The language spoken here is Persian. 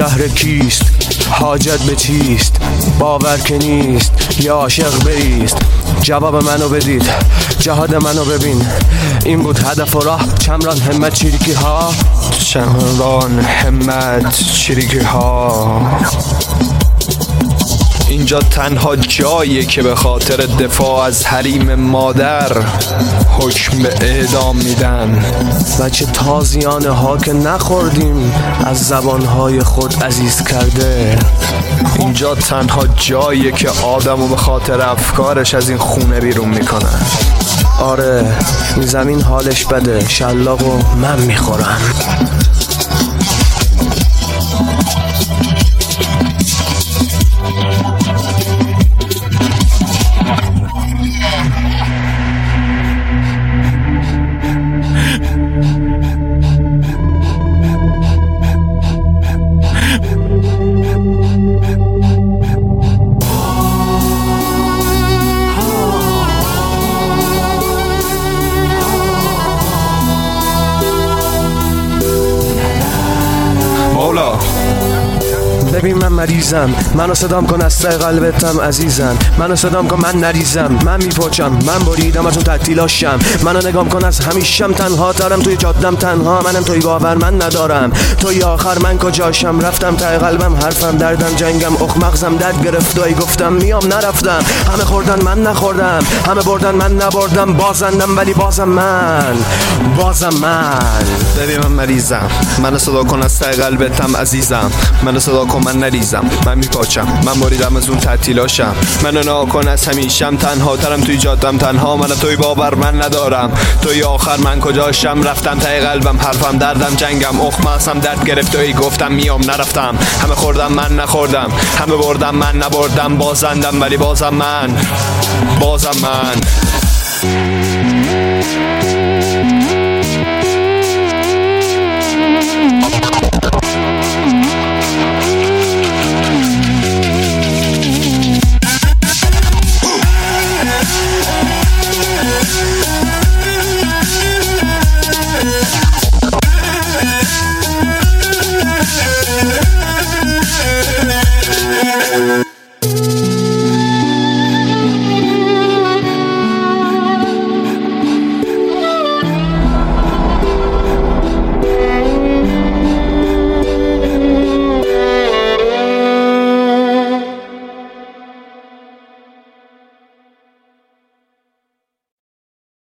شهر کیست؟ حاجت به چیست؟ باور که نیست یا عاشق بایست. جواب منو بدید، جهاد منو ببین. این بود هدف و راه. چمران همت چریکی ها، چمران همت چریکی ها. اینجا تنها جاییه که به خاطر دفاع از حریم مادر حکم به اعدام میدن. بچه تازیانه ها که نخوردیم از زبانهای خود عزیز کرده. اینجا تنها جاییه که آدمو به خاطر افکارش از این خونه بیرون میکنن. آره این زمین حالش بده، شلاقو من میخورم. ببین من مریضم، منو صدام کن از ته قلبتم عزیزم. منو صدام کن من نریزم، من میپاچم، من بریدم از اون تعطیلاشم. منو نگام کن از همیشم تنها ترم توی جادم تنها. منم توی باور من ندارم، توی آخر من کجاشم. رفتم ته قلبم حرفم دردم جنگم اخ مغزم درد گرفت و گفتم میام نرفتم. همه خوردن من نخوردم، همه بردن من نبردم. بازندم ولی بازم من. ببین من مریضم، منو صدا کن از ته قلبتم عزیزم. منو صدا کن من نریزم، من میپاچم، من بریدم از اون تعطیلاشم. منو ناکن از همیشم تنها ترم توی جادم تنها. منو توی باور من ندارم، توی آخر من کجاشم. رفتم ته قلبم حرفم دردم جنگم اخ مغزم درد گرفت و گفتم میام نرفتم. همه خوردم من نخوردم، همه بردم من نبردم. بازندم ولی بازم من.